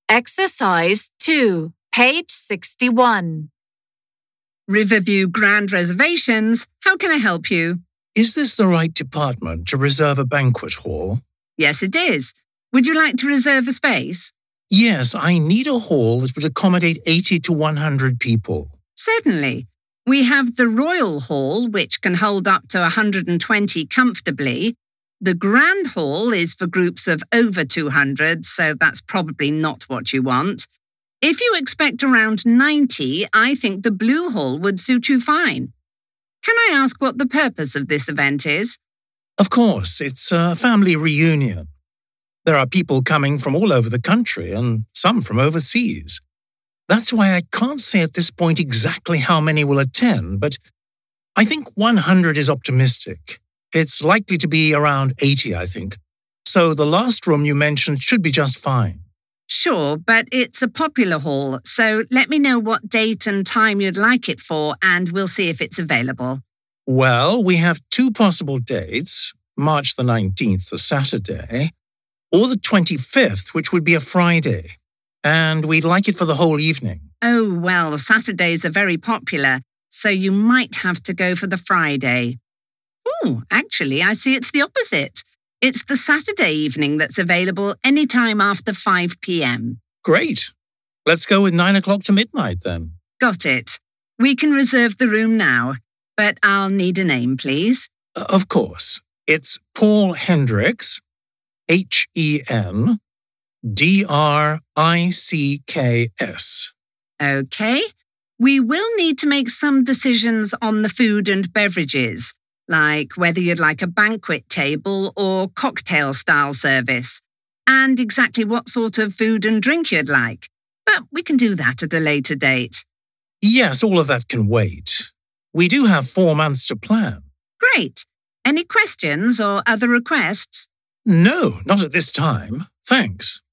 Exercise 2, page 61. Riverview Grand Reservations. How can I help you? Is this the right department to reserve a banquet hall? Yes, it is. Would you like to reserve a space? Yes, I need a hall that would accommodate 80 to 100 people. Certainly. We have the Royal Hall, which can hold up to 120 comfortably. The Grand Hall is for groups of over 200, so that's probably not what you want. If you expect around 90, I think the Blue Hall would suit you fine. Can I ask what the purpose of this event is? Of course, it's a family reunion. There are people coming from all over the country and some from overseas. That's why I can't say at this point exactly how many will attend, but I think 100 is optimistic. It's likely to be around 80, I think. So the last room you mentioned should be just fine. Sure, but it's a popular hall, so let me know what date and time you'd like it for, and we'll see if it's available. Well, we have two possible dates, March the 19th, the Saturday, or the 25th, which would be a Friday. And we'd like it for the whole evening. Oh, well, Saturdays are very popular, so you might have to go for the Friday. Oh, actually, I see it's the opposite. It's the Saturday evening that's available any time after 5 p.m. Great. Let's go with 9 o'clock to midnight then. Got it. We can reserve the room now, but I'll need a name, please. Of course. It's Paul Hendricks, Hendricks. Okay. We will need to make some decisions on the food and beverages, like whether you'd like a banquet table or cocktail-style service, and exactly what sort of food and drink you'd like. But we can do that at a later date. Yes, all of that can wait. We do have 4 months to plan. Great. Any questions or other requests? No, not at this time. Thanks.